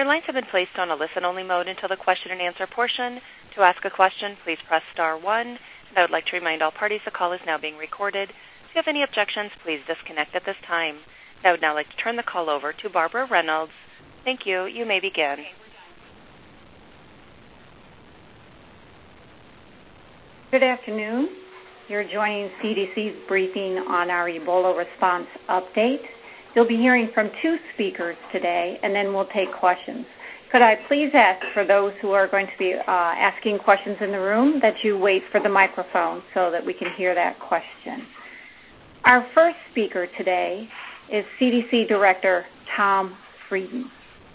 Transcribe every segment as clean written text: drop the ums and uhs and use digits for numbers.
Your lines have been placed on a listen-only mode until the question-and-answer portion. To ask a question, please press star 1. And I would like to remind all parties the call is now being recorded. If you have any objections, please disconnect at this time. I would now like to turn the call over to Barbara Reynolds. Thank you. You may begin. Good afternoon. You're joining CDC's briefing on our Ebola response update. You'll be hearing from two speakers today, and then we'll take questions. Could I please ask for those who are going to be asking questions in the room that you wait for the microphone so that we can hear that question. Our first speaker today is CDC Director Tom Frieden.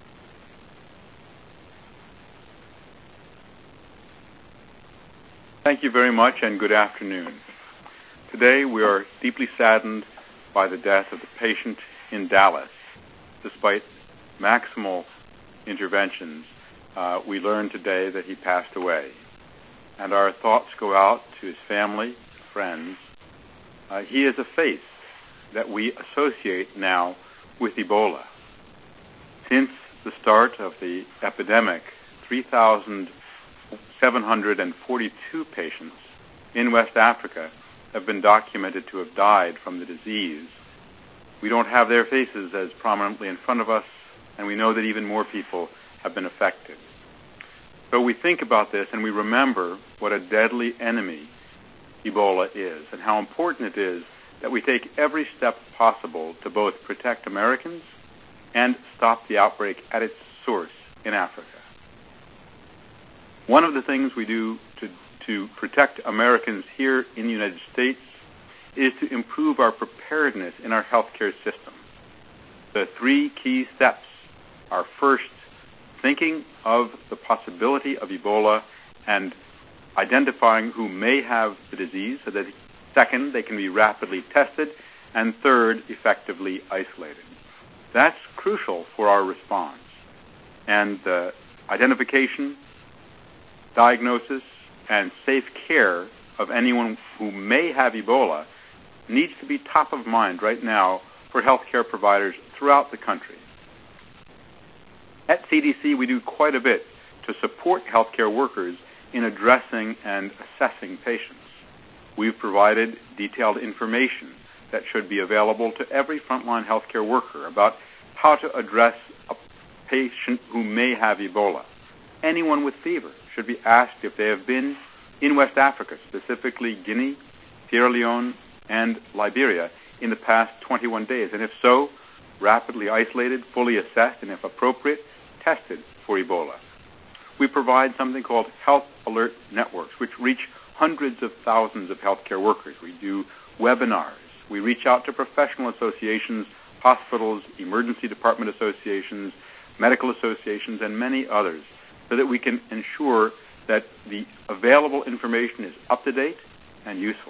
Thank you very much, and good afternoon. Today we are deeply saddened by the death of the patient in Dallas. Despite maximal interventions, we learned today that he passed away. And our thoughts go out to his family, friends. He is a face that we associate now with Ebola. Since the start of the epidemic, 3,742 patients in West Africa have been documented to have died from the disease. We don't have their faces as prominently in front of us, and we know that even more people have been affected. So we think about this and we remember what a deadly enemy Ebola is and how important it is that we take every step possible to both protect Americans and stop the outbreak at its source in Africa. One of the things we do to protect Americans here in the United States is to improve our preparedness in our healthcare system. The three key steps are: first, thinking of the possibility of Ebola and identifying who may have the disease so that, second, they can be rapidly tested, and third, effectively isolated. That's crucial for our response. And the identification, diagnosis, and safe care of anyone who may have Ebola needs to be top of mind right now for healthcare providers throughout the country. At CDC, we do quite a bit to support healthcare workers in addressing and assessing patients. We've provided detailed information that should be available to every frontline healthcare worker about how to address a patient who may have Ebola. Anyone with fever should be asked if they have been in West Africa, specifically Guinea, Sierra Leone, and Liberia, in the past 21 days, and if so, rapidly isolated, fully assessed, and if appropriate, tested for Ebola. We provide something called Health Alert Networks, which reach hundreds of thousands of healthcare workers. We do webinars. We reach out to professional associations, hospitals, emergency department associations, medical associations, and many others, so that we can ensure that the available information is up to date and useful.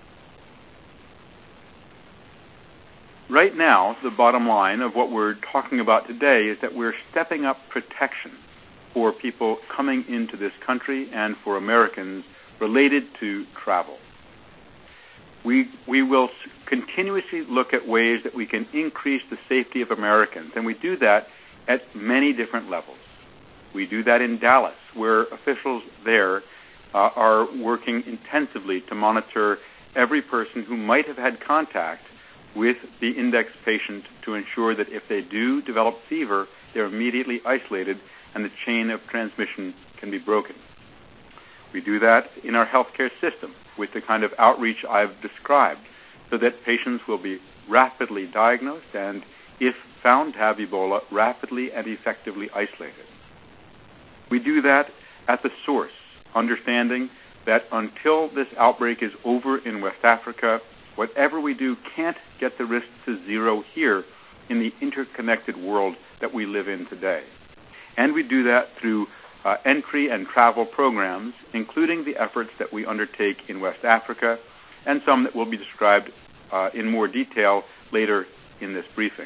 Right now, the bottom line of what we're talking about today is that we're stepping up protection for people coming into this country and for Americans related to travel. We will continuously look at ways that we can increase the safety of Americans, and we do that at many different levels. We do that in Dallas, where officials there are working intensively to monitor every person who might have had contact with the index patient to ensure that if they do develop fever, they're immediately isolated and the chain of transmission can be broken. We do that in our healthcare system with the kind of outreach I've described, so that patients will be rapidly diagnosed and, if found to have Ebola, rapidly and effectively isolated. We do that at the source, understanding that until this outbreak is over in West Africa, whatever we do can't get the risk to zero here in the interconnected world that we live in today. And we do that through entry and travel programs, including the efforts that we undertake in West Africa, and some that will be described in more detail later in this briefing.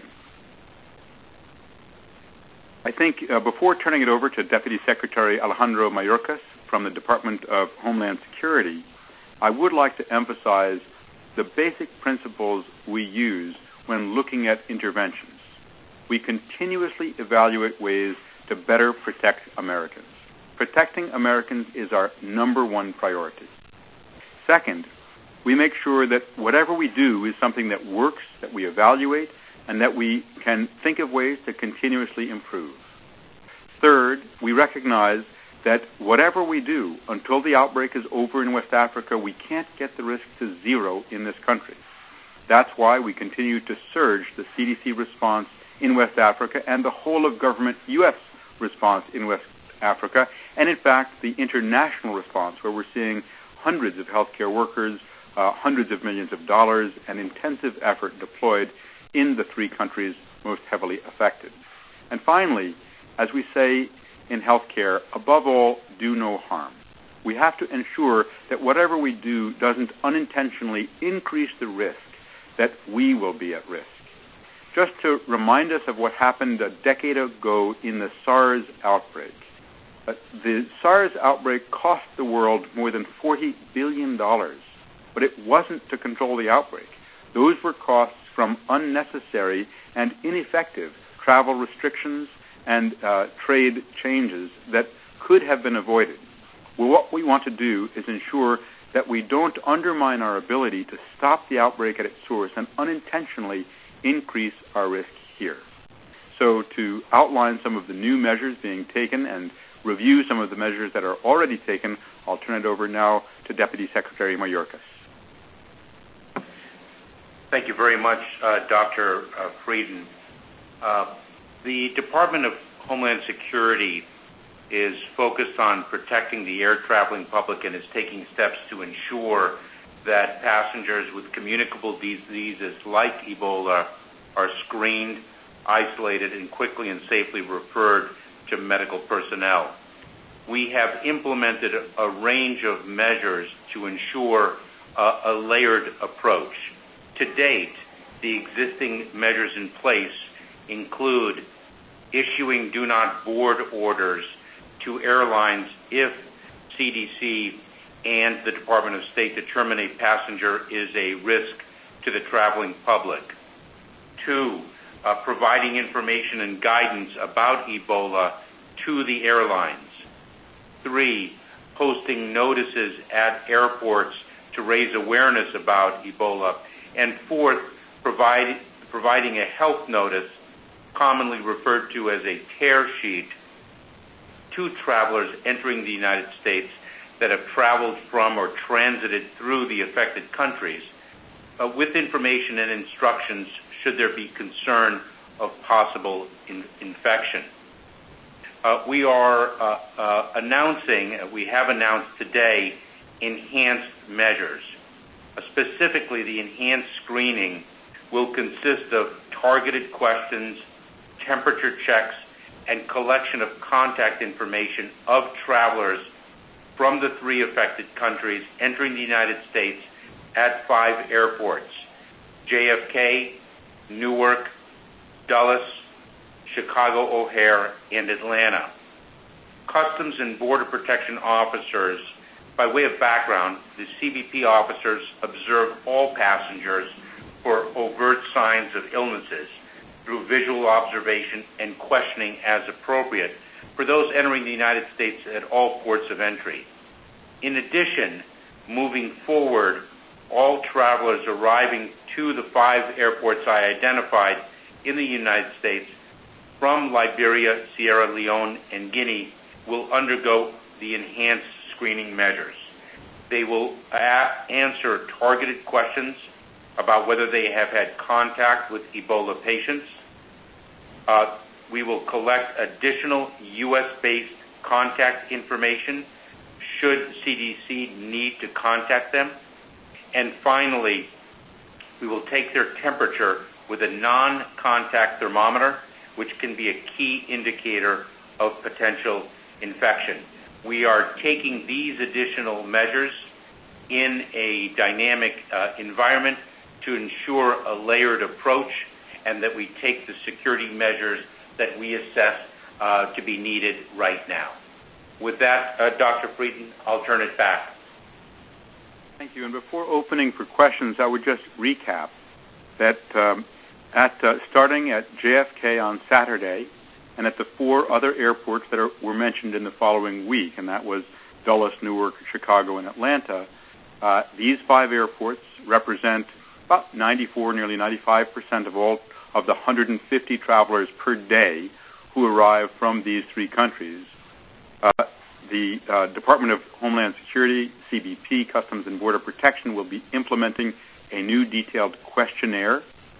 I think before turning it over to Deputy Secretary Alejandro Mayorkas from the Department of Homeland Security, I would like to emphasize the basic principles we use when looking at interventions. We continuously evaluate ways to better protect Americans. Protecting Americans is our number one priority. Second, we make sure that whatever we do is something that works, that we evaluate, and that we can think of ways to continuously improve. Third, we recognize that whatever we do, until the outbreak is over in West Africa, we can't get the risk to zero in this country. That's why we continue to surge the CDC response in West Africa and the whole of government U.S. response in West Africa, and in fact, the international response, where we're seeing hundreds of healthcare workers, hundreds of millions of dollars, and intensive effort deployed in the three countries most heavily affected. And finally, as we say in healthcare, above all, do no harm. We have to ensure that whatever we do doesn't unintentionally increase the risk that we will be at risk. Just to remind us of what happened a decade ago in the SARS outbreak. The SARS outbreak cost the world more than $40 billion, but it wasn't to control the outbreak. Those were costs from unnecessary and ineffective travel restrictions and trade changes that could have been avoided. Well, what we want to do is ensure that we don't undermine our ability to stop the outbreak at its source and unintentionally increase our risk here. So to outline some of the new measures being taken and review some of the measures that are already taken, I'll turn it over now to Deputy Secretary Mayorkas. Thank you very much, Dr. Frieden. The Department of Homeland Security is focused on protecting the air traveling public and is taking steps to ensure that passengers with communicable diseases like Ebola are screened, isolated, and quickly and safely referred to medical personnel. We have implemented a range of measures to ensure a layered approach. To date, the existing measures in place include issuing do not board orders to airlines if CDC and the Department of State determine a passenger is a risk to the traveling public. 2, providing information and guidance about Ebola to the airlines. 3, posting notices at airports to raise awareness about Ebola. And 4th, providing a health notice, commonly referred to as a tear sheet, to travelers entering the United States that have traveled from or transited through the affected countries, with information and instructions should there be concern of possible infection. We have announced today enhanced measures. Specifically, the enhanced screening will consist of targeted questions, temperature checks, and collection of contact information of travelers from the 3 affected countries entering the United States at 5 airports: JFK, Newark, Dulles, Chicago O'Hare, and Atlanta. Customs and Border Protection officers, by way of background, the CBP officers observe all passengers for overt signs of illnesses through visual observation and questioning as appropriate for those entering the United States at all ports of entry. In addition, moving forward, all travelers arriving to the 5 airports I identified in the United States from Liberia, Sierra Leone, and Guinea will undergo the enhanced screening measures. They will answer targeted questions about whether they have had contact with Ebola patients. We will collect additional U.S.-based contact information should CDC need to contact them. And finally, we will take their temperature with a non-contact thermometer, which can be a key indicator of potential infection. We are taking these additional measures in a dynamic environment to ensure a layered approach and that we take the security measures that we assess to be needed right now. With that, Dr. Frieden, I'll turn it back. Thank you. And before opening for questions, I would just recap that starting at JFK on Saturday, and at the 4 other airports that were mentioned in the following week, and that was Dulles, Newark, Chicago, and Atlanta. These 5 airports represent about 94, nearly 95% of all of the 150 travelers per day who arrive from these 3 countries. The Department of Homeland Security, CBP, Customs and Border Protection will be implementing a new detailed questionnaire,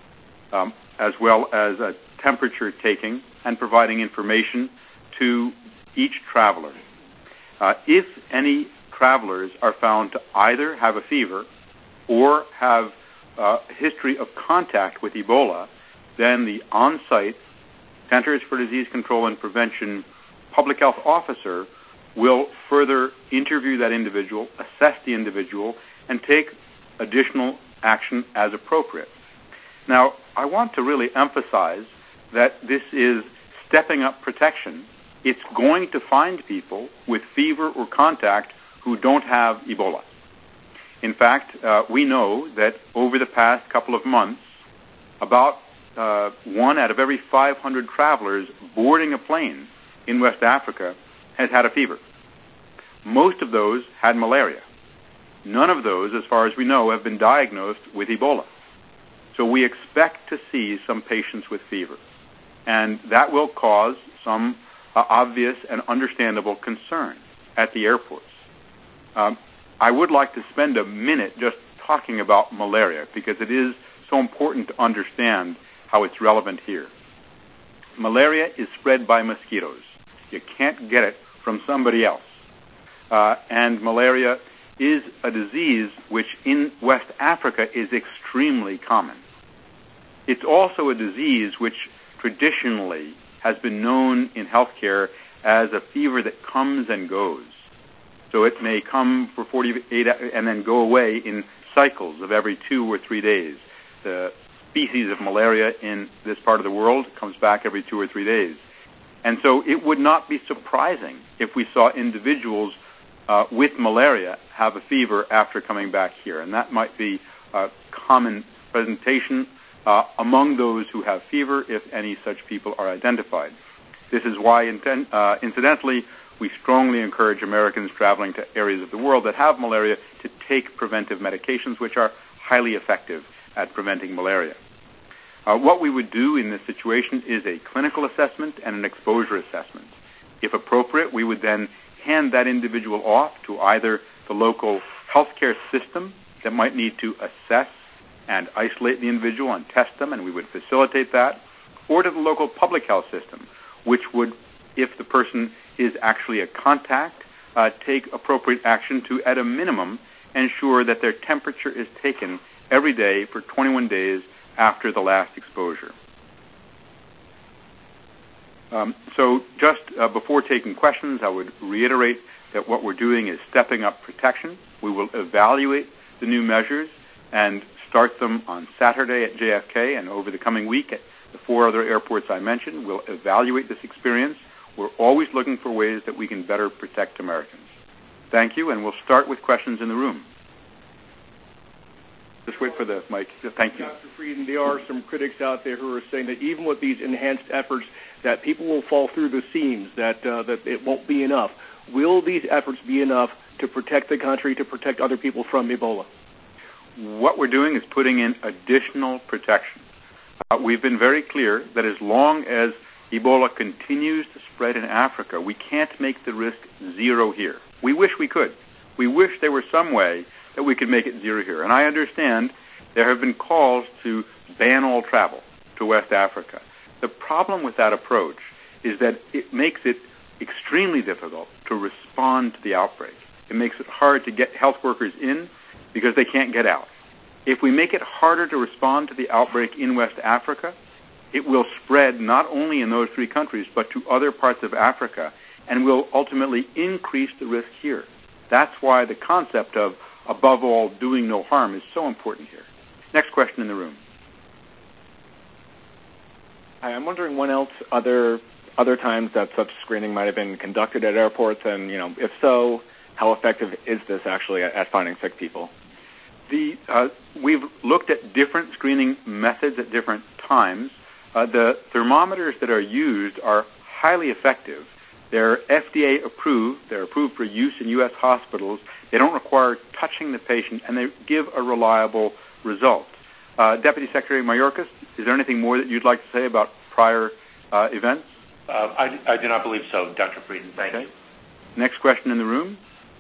as well as a temperature taking and providing information to each traveler. If any travelers are found to either have a fever or have a history of contact with Ebola, then the on-site Centers for Disease Control and Prevention public health officer will further interview that individual, assess the individual, and take additional action as appropriate. Now, I want to really emphasize that this is stepping up protection. It's going to find people with fever or contact who don't have Ebola. In fact, we know that over the past couple of months, about 1 out of every 500 travelers boarding a plane in West Africa has had a fever. Most of those had malaria. None of those, as far as we know, have been diagnosed with Ebola. So we expect to see some patients with fever, and that will cause some obvious and understandable concern at the airports. I would like to spend a minute just talking about malaria because it is so important to understand how it's relevant here. Malaria is spread by mosquitoes. You can't get it from somebody else. And malaria is a disease which in West Africa is extremely common. It's also a disease which traditionally has been known in healthcare as a fever that comes and goes. So it may come for 48 and then go away in cycles of every 2 or 3 days. The species of malaria in this part of the world comes back every 2 or 3 days. And so it would not be surprising if we saw individuals with malaria have a fever after coming back here. And that might be a common presentation among those who have fever if any such people are identified. This is why, incidentally, we strongly encourage Americans traveling to areas of the world that have malaria to take preventive medications, which are highly effective at preventing malaria. What we would do in this situation is a clinical assessment and an exposure assessment. If appropriate, we would then hand that individual off to either the local healthcare system that might need to assess and isolate the individual and test them, and we would facilitate that, or to the local public health system, which would, if the person is actually a contact, take appropriate action to, at a minimum, ensure that their temperature is taken every day for 21 days after the last exposure. So just before taking questions, I would reiterate that what we're doing is stepping up protection. We will evaluate the new measures and start them on Saturday at JFK, and over the coming week at the 4 other airports I mentioned. We'll evaluate this experience. We're always looking for ways that we can better protect Americans. Thank you, and we'll start with questions in the room. Just wait for the mic. Thank you. Dr. Frieden, there are some critics out there who are saying that even with these enhanced efforts, that people will fall through the seams, that it won't be enough. Will these efforts be enough to protect the country, to protect other people from Ebola? What we're doing is putting in additional protection. We've been very clear that as long as Ebola continues to spread in Africa, we can't make the risk zero here. We wish we could. We wish there were some way that we could make it zero here. And I understand there have been calls to ban all travel to West Africa. The problem with that approach is that it makes it extremely difficult to respond to the outbreak. It makes it hard to get health workers in because they can't get out. If we make it harder to respond to the outbreak in West Africa, it will spread not only in those 3 countries, but to other parts of Africa, and will ultimately increase the risk here. That's why the concept of, above all, doing no harm is so important here. Next question in the room. Hi, I'm wondering when else other times that such screening might have been conducted at airports, and if so, how effective is this actually at finding sick people? We've looked at different screening methods at different times. The thermometers that are used are highly effective. They're FDA approved. They're approved for use in U.S. hospitals. They don't require touching the patient, and they give a reliable result. Deputy Secretary Mayorkas, is there anything more that you'd like to say about prior events? I do not believe so, Dr. Frieden. Thank you. Next question in the room.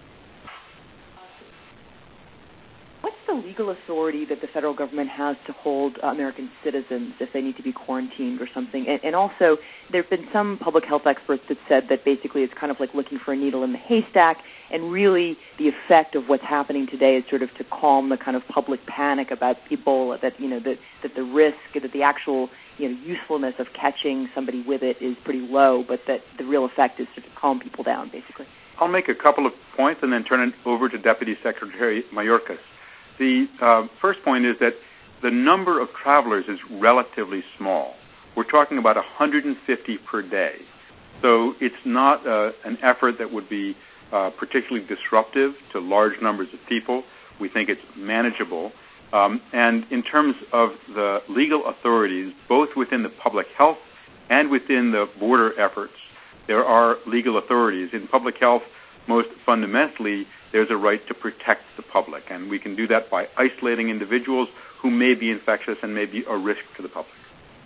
What's the legal authority that the federal government has to hold American citizens if they need to be quarantined or something? And also, there have been some public health experts that said that basically it's kind of like looking for a needle in the haystack, and really the effect of what's happening today is sort of to calm the kind of public panic about Ebola, that, you know, that the risk, that the actual, you know, usefulness of catching somebody with it is pretty low, but that the real effect is to calm people down, basically. I'll make a couple of points and then turn it over to Deputy Secretary Mayorkas. The first point is that the number of travelers is relatively small. We're talking about 150 per day. So it's not an effort that would be particularly disruptive to large numbers of people. We think it's manageable. And in terms of the legal authorities, both within the public health and within the border efforts, there are legal authorities. In public health, most fundamentally, there's a right to protect the public, and we can do that by isolating individuals who may be infectious and may be a risk to the public.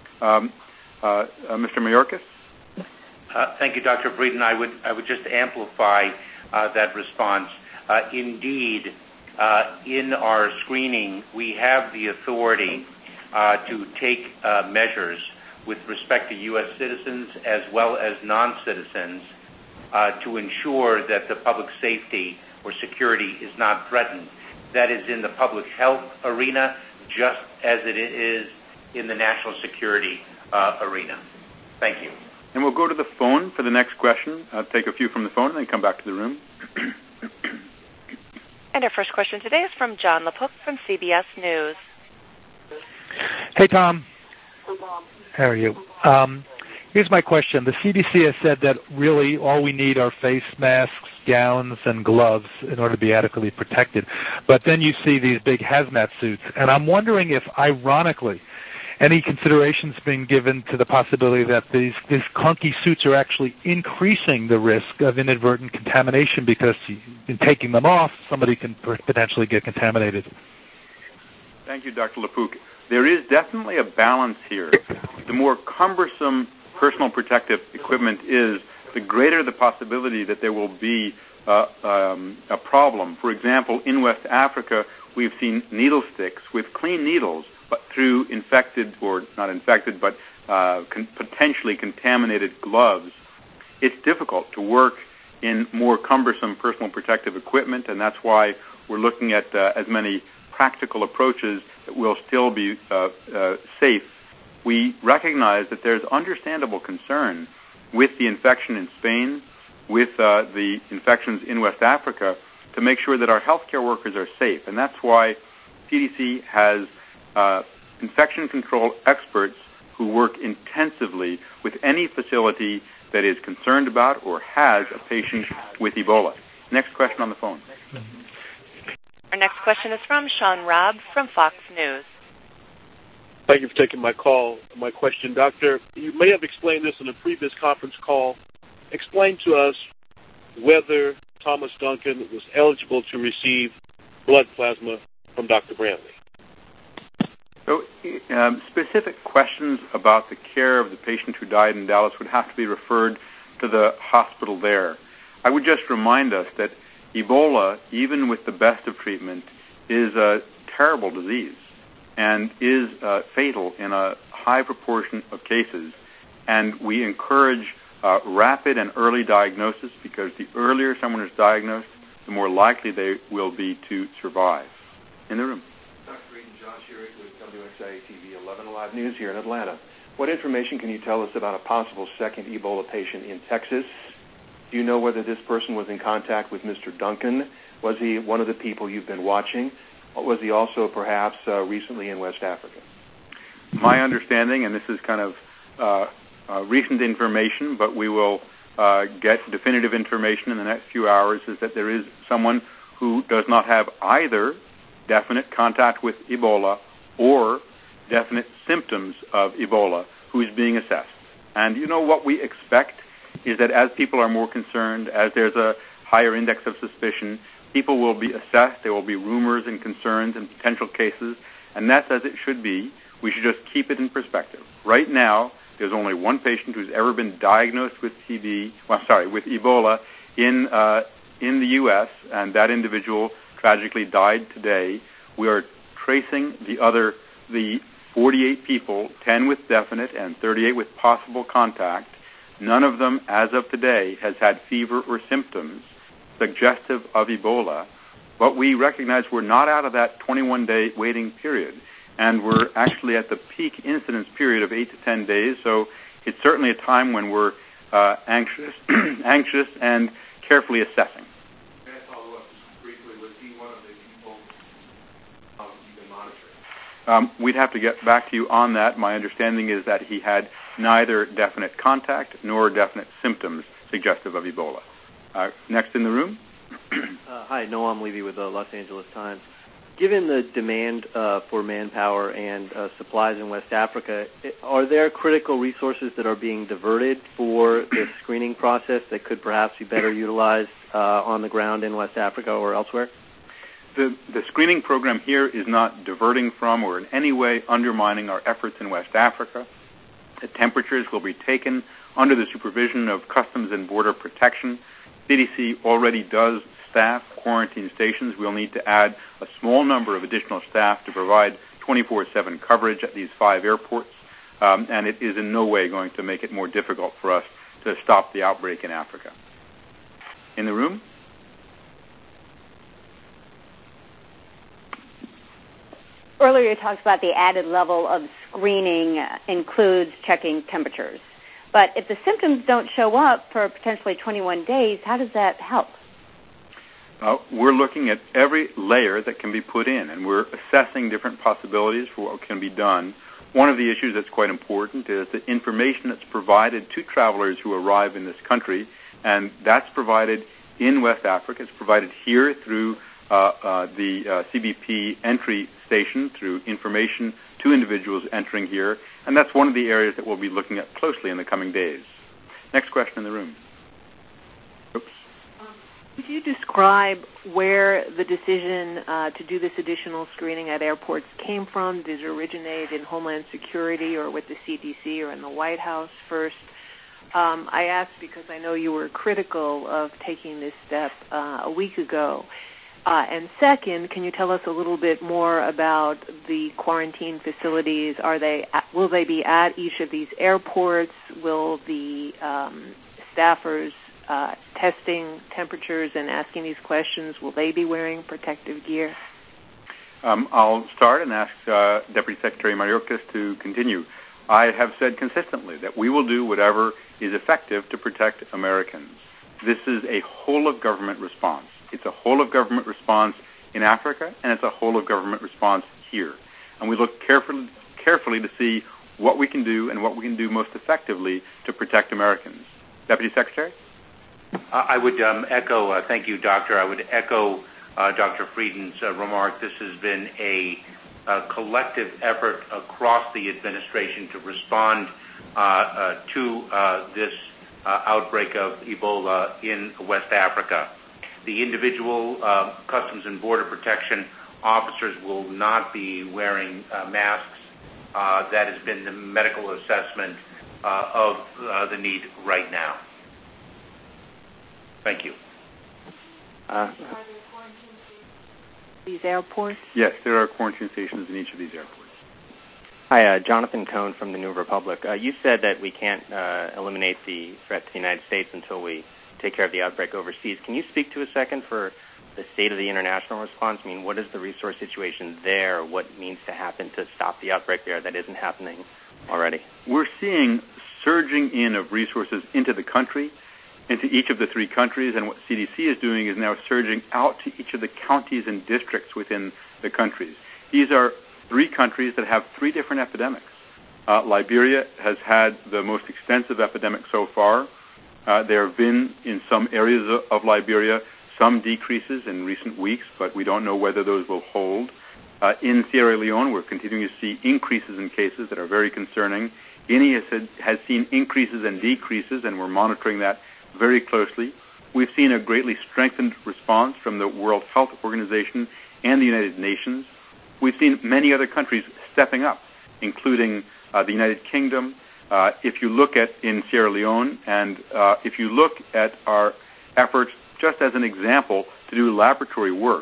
Mr. Mayorkas? Thank you, Dr. Frieden. I would just amplify that response. Indeed, in our screening, we have the authority to take measures with respect to U.S. citizens as well as non-citizens to ensure that the public safety or security is not threatened. That is in the public health arena just as it is in the national security arena. Thank you. And we'll go to the phone for the next question. I'll take a few from the phone and then come back to the room. And our first question today is from John LaPook from CBS News. Hey, Tom. How are you? Here's my question. The CDC has said that really all we need are face masks, gowns, and gloves in order to be adequately protected. But then you see these big hazmat suits. And I'm wondering if, ironically, any considerations being given to the possibility that these clunky suits are actually increasing the risk of inadvertent contamination because in taking them off, somebody can potentially get contaminated. Thank you, Dr. LaPook. There is definitely a balance here. The more cumbersome personal protective equipment is, the greater the possibility that there will be a problem. For example, in West Africa, we've seen needle sticks with clean needles, but through infected, or not infected, but potentially contaminated gloves. It's difficult to work in more cumbersome personal protective equipment, and that's why we're looking at as many practical approaches that will still be safe. We recognize that there's understandable concern with the infection in Spain, with the infections in West Africa, to make sure that our healthcare workers are safe. And that's why CDC has infection control experts who work intensively with any facility that is concerned about or has a patient with Ebola. Next question on the phone. Our next question is from Sean Robb from Fox News. Thank you for taking my call. My question, Doctor, you may have explained this in a previous conference call. Explain to us whether Thomas Duncan was eligible to receive blood plasma from Dr. Brantley. So specific questions about the care of the patient who died in Dallas would have to be referred to the hospital there. I would just remind us that Ebola, even with the best of treatment, is a terrible disease and is fatal in a high proportion of cases. And we encourage rapid and early diagnosis, because the earlier someone is diagnosed, the more likely they will be to survive. In the room. Dr. Frieden, John Shearing with WXIA-TV 11 Alive News here in Atlanta. What information can you tell us about a possible second Ebola patient in Texas? Do you know whether this person was in contact with Mr. Duncan? Was he one of the people you've been watching? Or was he also perhaps recently in West Africa? My understanding, and this is kind of recent information, but we will get definitive information in the next few hours, is that there is someone who does not have either definite contact with Ebola or definite symptoms of Ebola who's being assessed. And you know what we expect is that as people are more concerned, as there's a higher index of suspicion, people will be assessed. There will be rumors and concerns and potential cases, and that's as it should be. We should just keep it in perspective. Right now, there's only one patient who's ever been diagnosed with with Ebola in the U.S., and that individual tragically died today. We are tracing the 48 people, 10 with definite and 38 with possible contact. None of them, as of today, has had fever or symptoms suggestive of Ebola, but we recognize we're not out of that 21-day waiting period, and we're actually at the peak incidence period of 8 to 10 days, so it's certainly a time when we're anxious and carefully assessing. Can I follow up just briefly? Was he one of the people you've been monitoring? We'd have to get back to you on that. My understanding is that he had neither definite contact nor definite symptoms suggestive of Ebola. Next in the room. Hi, Noam Levy with the Los Angeles Times. Given the demand for manpower and supplies in West Africa, are there critical resources that are being diverted for the screening process that could perhaps be better utilized on the ground in West Africa or elsewhere? The screening program here is not diverting from or in any way undermining our efforts in West Africa. The temperatures will be taken under the supervision of Customs and Border Protection. CDC already does staff quarantine stations. We'll need to add a small number of additional staff to provide 24/7 coverage at these 5 airports, and it is in no way going to make it more difficult for us to stop the outbreak in Africa. In the room? Earlier you talked about the added level of screening includes checking temperatures. But if the symptoms don't show up for potentially 21 days, how does that help? We're looking at every layer that can be put in, and we're assessing different possibilities for what can be done. One of the issues that's quite important is the information that's provided to travelers who arrive in this country, and that's provided in West Africa. It's provided here through the CBP entry station, through information to individuals entering here, and that's one of the areas that we'll be looking at closely in the coming days. Next question in the room. Oops. Could you describe where the decision to do this additional screening at airports came from? Did it originate in Homeland Security or with the CDC or in the White House first? I asked because I know you were critical of taking this step a week ago. And second, can you tell us a little bit more about the quarantine facilities? Will they be at each of these airports? Will the staffers testing temperatures and asking these questions, will they be wearing protective gear? I'll start and ask Deputy Secretary Mayorkas to continue. I have said consistently that we will do whatever is effective to protect Americans. This is a whole-of-government response. It's a whole-of-government response in Africa, and it's a whole-of-government response here. And we look carefully to see what we can do and what we can do most effectively to protect Americans. Deputy Secretary? I would echo, thank you, Doctor. I would echo Dr. Frieden's remark. This has been a collective effort across the administration to respond to this outbreak of Ebola in West Africa. The individual Customs and Border Protection officers will not be wearing masks. That has been the medical assessment of the need right now. Thank you. Are there quarantine stations at these airports? Yes, there are quarantine stations in each of these airports. Hi, Jonathan Cohn from the New Republic. You said that we can't eliminate the threat to the United States until we take care of the outbreak overseas. Can you speak to a second for the state of the international response? I mean, what is the resource situation there? What needs to happen to stop the outbreak there that isn't happening already? We're seeing surging in of resources into the country, into each of the 3 countries, and what CDC is doing is now surging out to each of the counties and districts within the countries. These are 3 countries that have 3 different epidemics. Liberia has had the most extensive epidemic so far. There have been, in some areas of Liberia, some decreases in recent weeks, but we don't know whether those will hold. In Sierra Leone, we're continuing to see increases in cases that are very concerning. Guinea has seen increases and decreases, and we're monitoring that very closely. We've seen a greatly strengthened response from the World Health Organization and the United Nations. We've seen many other countries stepping up, including the United Kingdom. If you look at in Sierra Leone, and if you look at our efforts, just as an example, to do laboratory work,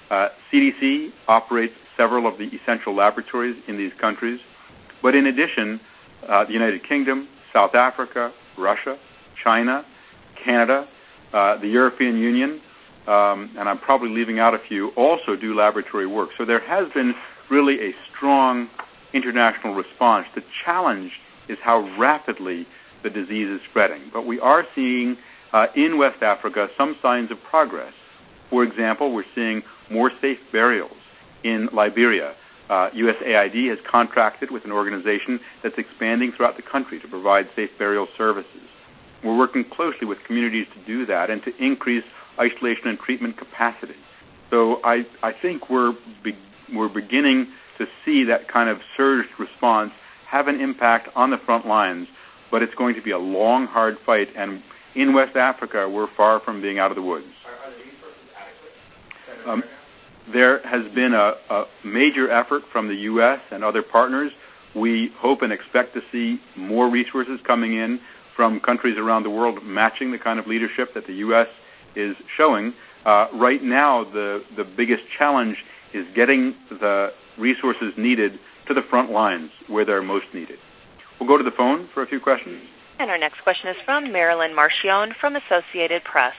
CDC operates several of the essential laboratories in these countries. But in addition, the United Kingdom, South Africa, Russia, China, Canada, the European Union, and I'm probably leaving out a few, also do laboratory work. So there has been really a strong international response. The challenge is how rapidly the disease is spreading. But we are seeing in West Africa some signs of progress. For example, we're seeing more safe burials in Liberia. USAID has contracted with an organization that's expanding throughout the country to provide safe burial services. We're working closely with communities to do that and to increase isolation and treatment capacity. So I think we're beginning to see that kind of surged response have an impact on the front lines, but it's going to be a long, hard fight. And in West Africa, we're far from being out of the woods. Are the resources adequate? There has been a major effort from the U.S. and other partners. We hope and expect to see more resources coming in from countries around the world matching the kind of leadership that the U.S. is showing. Right now, the biggest challenge is getting the resources needed to the front lines where they're most needed. We'll go to the phone for a few questions. And our next question is from Marilyn Marchione from Associated Press.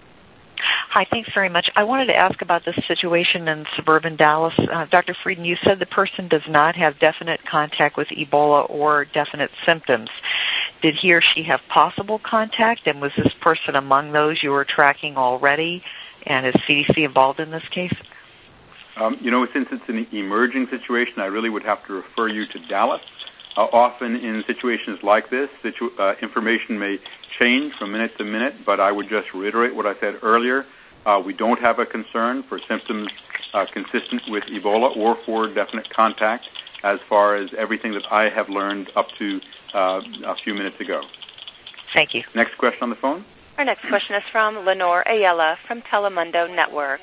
Hi, thanks very much. I wanted to ask about this situation in suburban Dallas. Dr. Frieden, you said the person does not have definite contact with Ebola or definite symptoms. Did he or she have possible contact, and was this person among those you were tracking already? And is CDC involved in this case? Since it's an emerging situation, I really would have to refer you to Dallas. Often in situations like this, information may change from minute to minute, but I would just reiterate what I said earlier. We don't have a concern for symptoms consistent with Ebola or for definite contact as far as everything that I have learned up to a few minutes ago. Thank you. Next question on the phone. Our next question is from Lenore Ayala from Telemundo Network.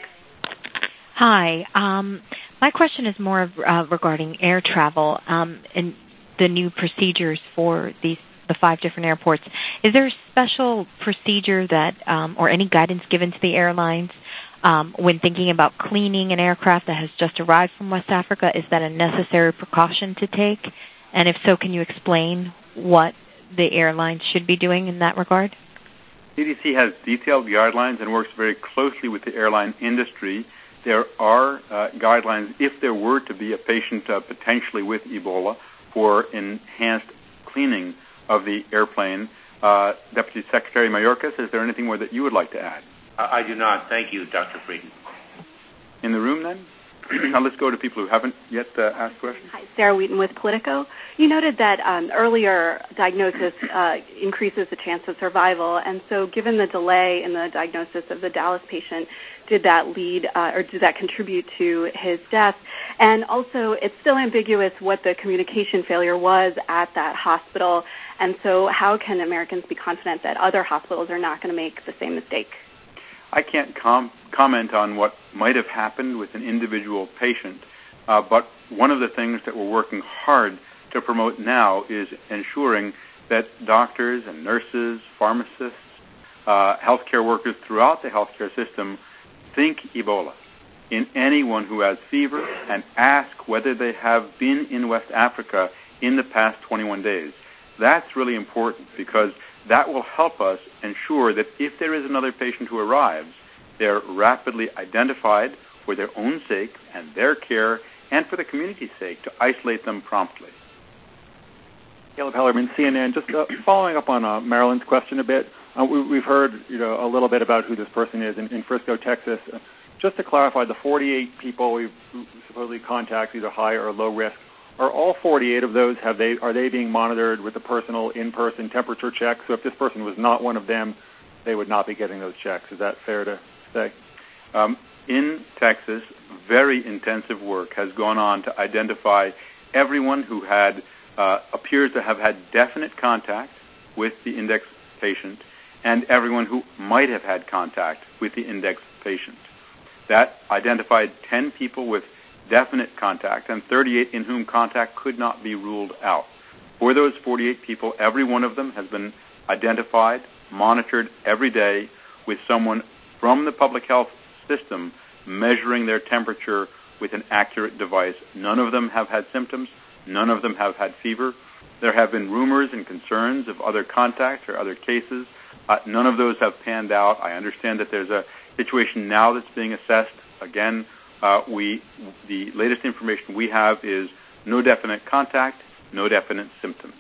Hi. My question is more regarding air travel and the new procedures for the 5 different airports. Is there a special procedure that or any guidance given to the airlines when thinking about cleaning an aircraft that has just arrived from West Africa? Is that a necessary precaution to take? And if so, can you explain what the airlines should be doing in that regard? CDC has detailed guidelines and works very closely with the airline industry. There are guidelines if there were to be a patient potentially with Ebola for enhanced cleaning of the airplane. Deputy Secretary Mayorkas, is there anything more that you would like to add? I do not. Thank you, Dr. Frieden. In the room, then? Now let's go to people who haven't yet asked questions. Hi, Sarah Wheaton with Politico. You noted that earlier diagnosis increases the chance of survival, and so given the delay in the diagnosis of the Dallas patient, did that lead or did that contribute to his death? And also, it's still ambiguous what the communication failure was at that hospital, and so how can Americans be confident that other hospitals are not going to make the same mistake? I can't comment on what might have happened with an individual patient, but one of the things that we're working hard to promote now is ensuring that doctors and nurses, pharmacists, healthcare workers throughout the healthcare system think Ebola in anyone who has fever and ask whether they have been in West Africa in the past 21 days. That's really important because that will help us ensure that if there is another patient who arrives, they're rapidly identified for their own sake and their care and for the community's sake to isolate them promptly. Caleb Hellerman, CNN. Just following up on Marilyn's question a bit, we've heard a little bit about who this person is in Frisco, Texas. Just to clarify, the 48 people we've supposedly contacted, either high or low risk, are all 48 of those, are they being monitored with a personal in-person temperature check? So if this person was not one of them, they would not be getting those checks. Is that fair to say? In Texas, very intensive work has gone on to identify everyone who had appears to have had definite contact with the index patient and everyone who might have had contact with the index patient. That identified 10 people with definite contact and 38 in whom contact could not be ruled out. For those 48 people, every one of them has been identified, monitored every day with someone from the public health system measuring their temperature with an accurate device. None of them have had symptoms. None of them have had fever. There have been rumors and concerns of other contacts or other cases. None of those have panned out. I understand that there's a situation now that's being assessed. Again, the latest information we have is no definite contact, no definite symptoms.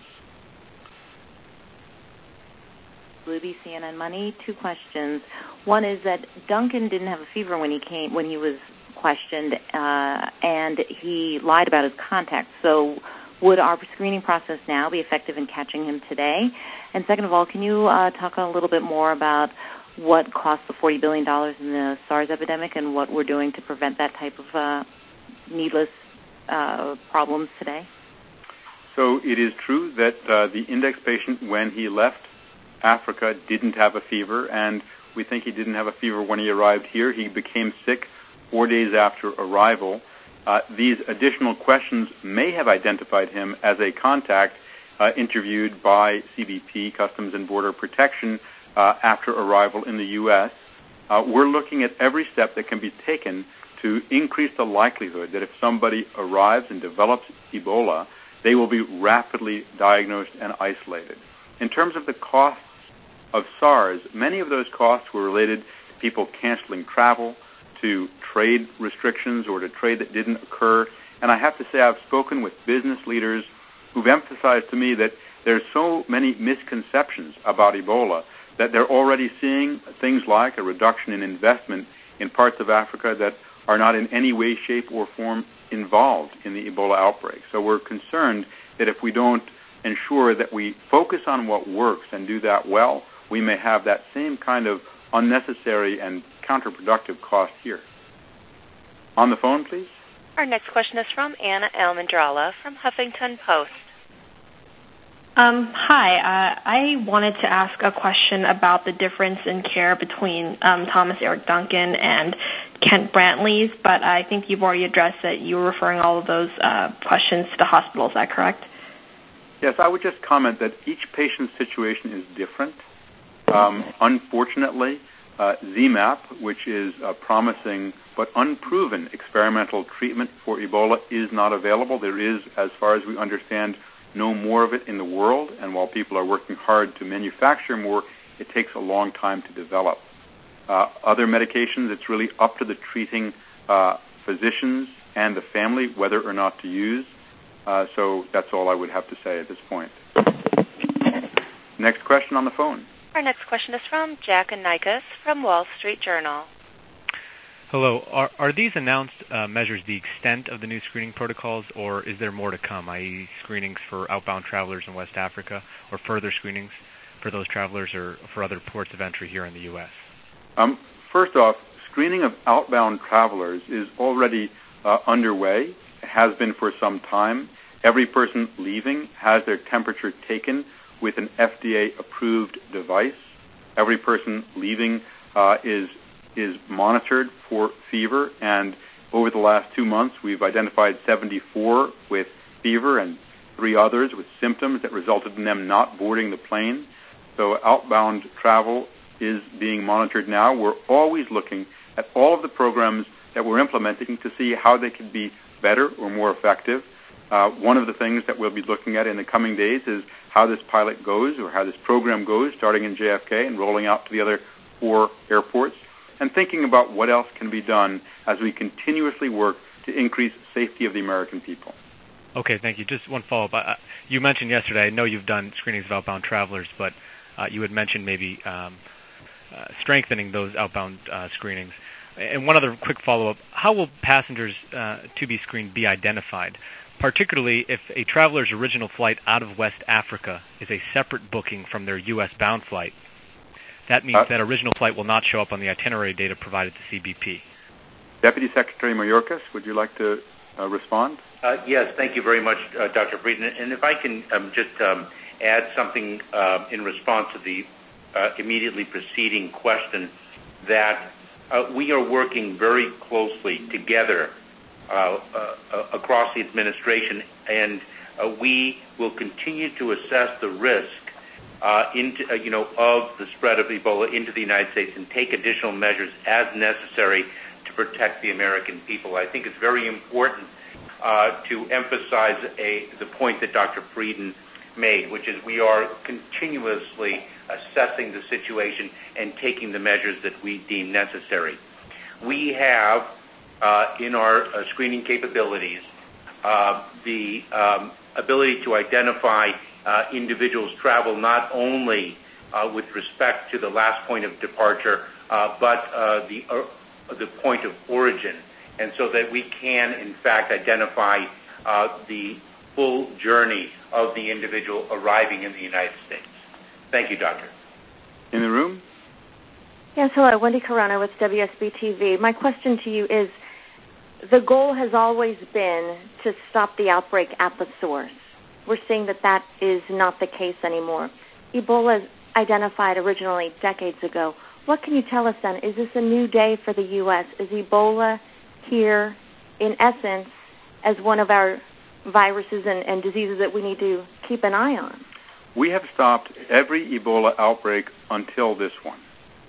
Libby, CNN Money. 2 questions. One is that Duncan didn't have a fever when he was questioned, and he lied about his contact. So would our screening process now be effective in catching him today? And second of all, can you talk a little bit more about what cost the $40 billion in the SARS epidemic and what we're doing to prevent that type of needless problems today? So it is true that the index patient, when he left Africa, didn't have a fever, and we think he didn't have a fever when he arrived here. He became sick 4 days after arrival. These additional questions may have identified him as a contact interviewed by CBP, Customs and Border Protection, after arrival in the U.S. We're looking at every step that can be taken to increase the likelihood that if somebody arrives and develops Ebola, they will be rapidly diagnosed and isolated. In terms of the costs of SARS, many of those costs were related to people canceling travel, to trade restrictions or to trade that didn't occur. And I have to say I've spoken with business leaders who've emphasized to me that there's so many misconceptions about Ebola that they're already seeing things like a reduction in investment in parts of Africa that are not in any way, shape, or form involved in the Ebola outbreak. So we're concerned that if we don't ensure that we focus on what works and do that well, we may have that same kind of unnecessary and counterproductive cost here. On the phone, please. Our next question is from Anna Almendrala from Huffington Post. Hi. I wanted to ask a question about the difference in care between Thomas Eric Duncan and Kent Brantley's, but I think you've already addressed that you were referring all of those questions to the hospital. Is that correct? Yes, I would just comment that each patient's situation is different. Unfortunately, ZMapp, which is a promising but unproven experimental treatment for Ebola, is not available. There is, as far as we understand, no more of it in the world, and while people are working hard to manufacture more, it takes a long time to develop. Other medications, it's really up to the treating physicians and the family whether or not to use. So that's all I would have to say at this point. Next question on the phone. Our next question is from Jack Anikis from Wall Street Journal. Hello. Are these announced measures the extent of the new screening protocols, or is there more to come, i.e. screenings for outbound travelers in West Africa, or further screenings for those travelers or for other ports of entry here in the U.S.? First off, screening of outbound travelers is already underway. It has been for some time. Every person leaving has their temperature taken with an FDA-approved device. Every person leaving is monitored for fever, and over the last 2 months, we've identified 74 with fever and 3 others with symptoms that resulted in them not boarding the plane. So outbound travel is being monitored now. We're always looking at all of the programs that we're implementing to see how they can be better or more effective. One of the things that we'll be looking at in the coming days is how this pilot goes, or how this program goes, starting in JFK and rolling out to the other 4 airports, and thinking about what else can be done as we continuously work to increase safety of the American people. Okay, thank you. Just one follow-up. You mentioned yesterday, I know you've done screenings of outbound travelers, but you had mentioned maybe strengthening those outbound screenings. And one other quick follow-up, how will passengers to be screened be identified, particularly if a traveler's original flight out of West Africa is a separate booking from their U.S.-bound flight? That means that original flight will not show up on the itinerary data provided to CBP. Deputy Secretary Mayorkas, would you like to respond? Yes, thank you very much, Dr. Frieden. And if I can just add something in response to the immediately preceding question, that we are working very closely together across the administration, and we will continue to assess the risk of the spread of Ebola into the United States and take additional measures as necessary to protect the American people. I think it's very important to emphasize the point that Dr. Frieden made, which is we are continuously assessing the situation and taking the measures that we deem necessary. We have in our screening capabilities the ability to identify individuals' travel not only with respect to the last point of departure, but the point of origin, and so that we can, in fact, identify the full journey of the individual arriving in the United States. Thank you, Doctor. In the room? Yes, hello. Wendy Corona with WSB-TV. My question to you is, the goal has always been to stop the outbreak at the source. We're seeing that is not the case anymore. Ebola identified originally decades ago. What can you tell us then? Is this a new day for the U.S.? Is Ebola here, in essence, as one of our viruses and diseases that we need to keep an eye on? We have stopped every Ebola outbreak until this one.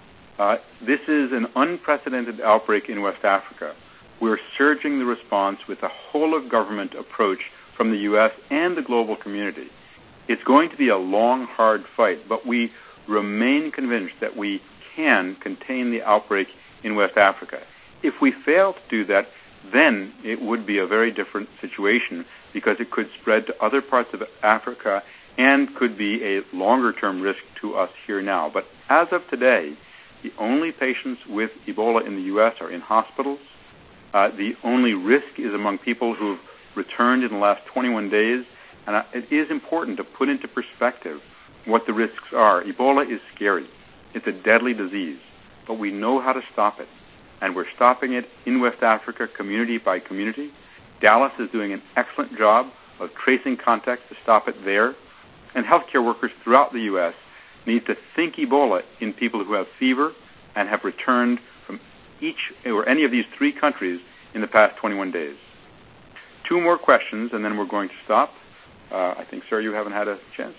This is an unprecedented outbreak in West Africa. We're surging the response with a whole-of-government approach from the U.S. and the global community. It's going to be a long, hard fight, but we remain convinced that we can contain the outbreak in West Africa. If we fail to do that, then it would be a very different situation because it could spread to other parts of Africa and could be a longer-term risk to us here now. But as of today, the only patients with Ebola in the U.S. are in hospitals. The only risk is among people who have returned in the last 21 days. And it is important to put into perspective what the risks are. Ebola is scary. It's a deadly disease. But we know how to stop it. And we're stopping it in West Africa, community by community. Dallas is doing an excellent job of tracing contacts to stop it there. And healthcare workers throughout the U.S. need to think Ebola in people who have fever and have returned from each or any of these three countries in the past 21 days. Two more questions, and then we're going to stop. I think, sir, you haven't had a chance.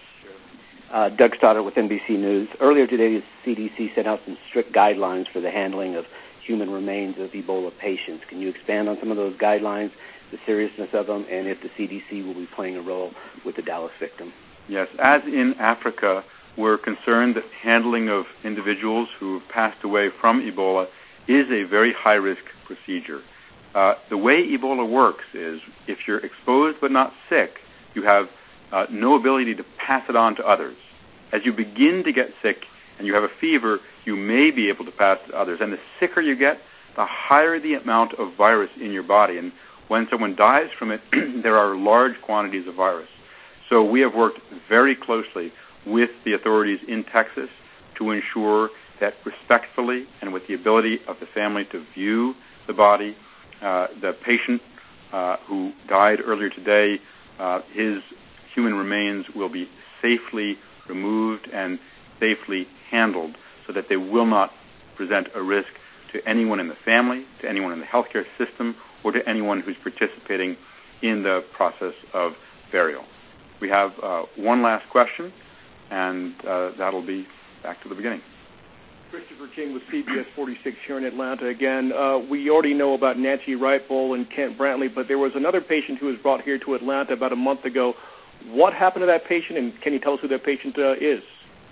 Doug Stoddard with NBC News. Earlier today, the CDC sent out some strict guidelines for the handling of human remains of Ebola patients. Can you expand on some of those guidelines, the seriousness of them, and if the CDC will be playing a role with the Dallas victim? Yes. As in Africa, we're concerned that handling of individuals who have passed away from Ebola is a very high-risk procedure. The way Ebola works is if you're exposed but not sick, you have no ability to pass it on to others. As you begin to get sick and you have a fever, you may be able to pass it to others. And the sicker you get, the higher the amount of virus in your body. And when someone dies from it, there are large quantities of virus. So we have worked very closely with the authorities in Texas to ensure that respectfully and with the ability of the family to view the body, the patient who died earlier today, his human remains will be safely removed and safely handled so that they will not present a risk to anyone in the family, to anyone in the healthcare system, or to anyone who's participating in the process of burial. We have one last question, and that'll be back to the beginning. Christopher King with CBS 46 here in Atlanta again. We already know about Nancy Wright-Bowl and Kent Brantley, but there was another patient who was brought here to Atlanta about a month ago. What happened to that patient, and can you tell us who that patient is?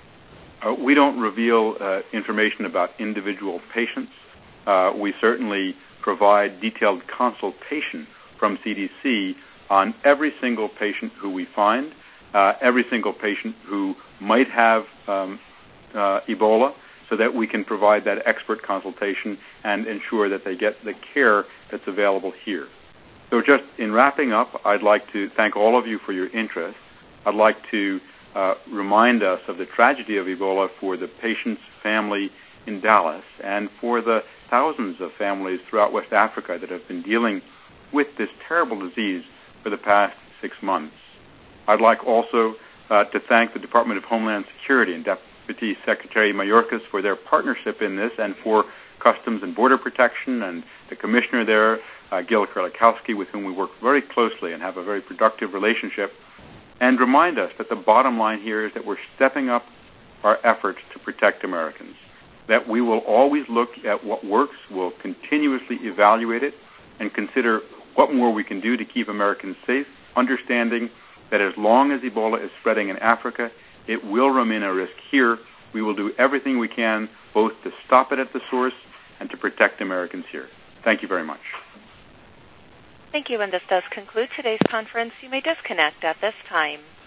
We don't reveal information about individual patients. We certainly provide detailed consultation from CDC on every single patient who we find, every single patient who might have Ebola, so that we can provide that expert consultation and ensure that they get the care that's available here. So just in wrapping up, I'd like to thank all of you for your interest. I'd like to remind us of the tragedy of Ebola for the patient's family in Dallas and for the thousands of families throughout West Africa that have been dealing with this terrible disease for the past 6 months. I'd like also to thank the Department of Homeland Security and Deputy Secretary Mayorkas for their partnership in this, and for Customs and Border Protection and the Commissioner there, Gil Kerlikowske, with whom we work very closely and have a very productive relationship, and remind us that the bottom line here is that we're stepping up our efforts to protect Americans, that we will always look at what works, we'll continuously evaluate it, and consider what more we can do to keep Americans safe, understanding that as long as Ebola is spreading in Africa, it will remain a risk here. We will do everything we can both to stop it at the source and to protect Americans here. Thank you very much. Thank you, and this does conclude today's conference. You may disconnect at this time.